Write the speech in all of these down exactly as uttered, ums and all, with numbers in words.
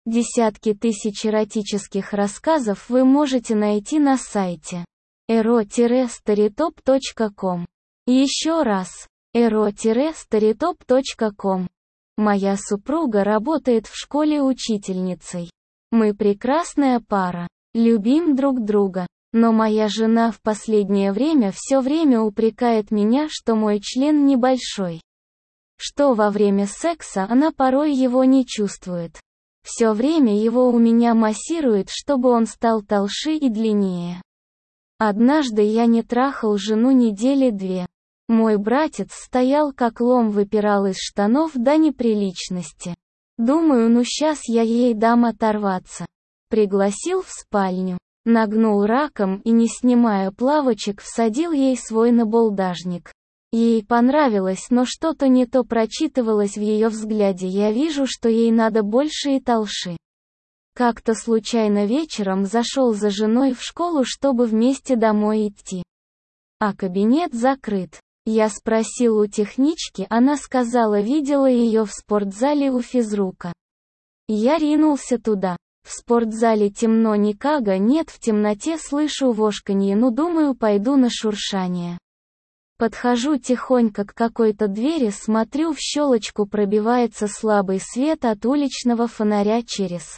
Десятки тысяч эротических рассказов вы можете найти на сайте эро старитоп точка ком. Еще раз, эро старитоп точка ком. Моя супруга работает в школе учительницей. Мы прекрасная пара, любим друг друга, но моя жена в последнее время все время упрекает меня, что мой член небольшой. Что во время секса она порой его не чувствует. Все время его у меня массирует, чтобы он стал толще и длиннее. Однажды я не трахал жену недели две. Мой братец стоял как лом, выпирал из штанов до неприличности. Думаю, ну щас я ей дам оторваться. Пригласил в спальню, нагнул раком и, не снимая плавочек, всадил ей свой набалдажник. Ей понравилось, но что-то не то прочитывалось в ее взгляде, я вижу, что ей надо больше и толще. Как-то случайно вечером зашел за женой в школу, чтобы вместе домой идти. А кабинет закрыт. Я спросил у технички, она сказала, видела ее в спортзале у физрука. Я ринулся туда. В спортзале темно, никого нет, в темноте слышу вошканье, ну думаю, пойду на шуршание. Подхожу тихонько к какой-то двери, смотрю, в щелочку пробивается слабый свет от уличного фонаря через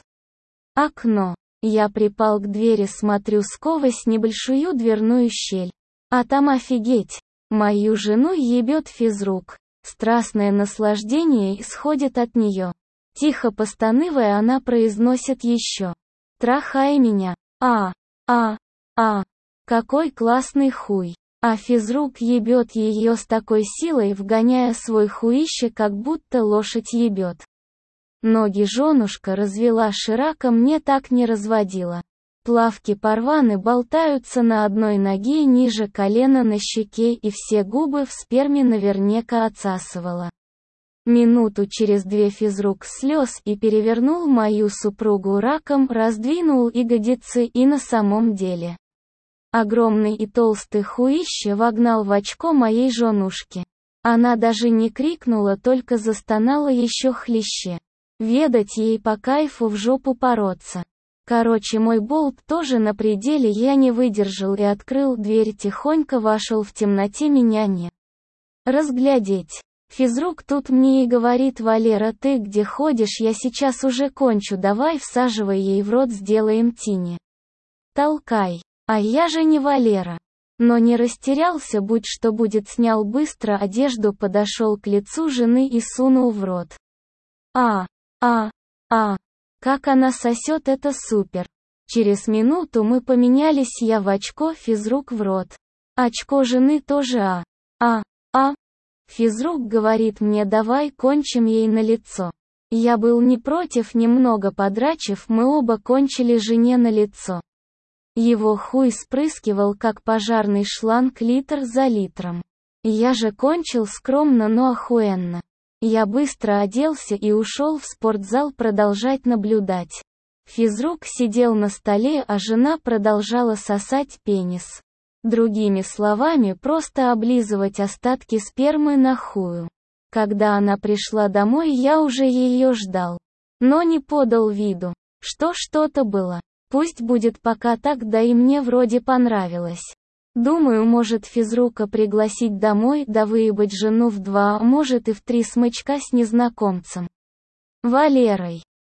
окно. Я припал к двери, смотрю сквозь небольшую дверную щель. А там офигеть! Мою жену ебет физрук. Страстное наслаждение исходит от нее. Тихо постанывая, она произносит еще: «Трахай меня! А, а, а, какой классный хуй!» А физрук ебет ее с такой силой, вгоняя свой хуище, как будто лошадь ебет. Ноги женушка развела широко, мне так не разводила. Плавки порваны, болтаются на одной ноге ниже колена на щеке, и все губы в сперме наверняка отсасывала. Минуту через две физрук слез и перевернул мою супругу раком, раздвинул ягодицы и на самом деле огромный и толстый хуище вогнал в очко моей женушки. Она даже не крикнула, только застонала еще хлеще. Ведать ей по кайфу в жопу пороться. Короче, мой болт тоже на пределе, я не выдержал и открыл дверь, тихонько вошел, в темноте меня не разглядеть. Физрук тут мне и говорит: «Валера, ты где ходишь, я сейчас уже кончу, давай всаживай ей в рот, сделаем тини. Толкай». А я же не Валера. Но не растерялся, будь что будет, снял быстро одежду, подошел к лицу жены и сунул в рот. А, а, а, как она сосет, это супер. Через минуту мы поменялись, я в очко, физрук в рот. Очко жены тоже а, а, а. Физрук говорит мне: «Давай кончим ей на лицо». Я был не против, немного подрачив, мы оба кончили жене на лицо. Его хуй спрыскивал, как пожарный шланг, литр за литром. Я же кончил скромно, но охуенно. Я быстро оделся и ушел в спортзал продолжать наблюдать. Физрук сидел на столе, а жена продолжала сосать пенис. Другими словами, просто облизывать остатки спермы на хую. Когда она пришла домой, я уже ее ждал. Но не подал виду, что что-то было. Пусть будет пока так, да и мне вроде понравилось. Думаю, может физрука пригласить домой, да выебать жену в два, а может и в три смычка с незнакомцем. Валерой.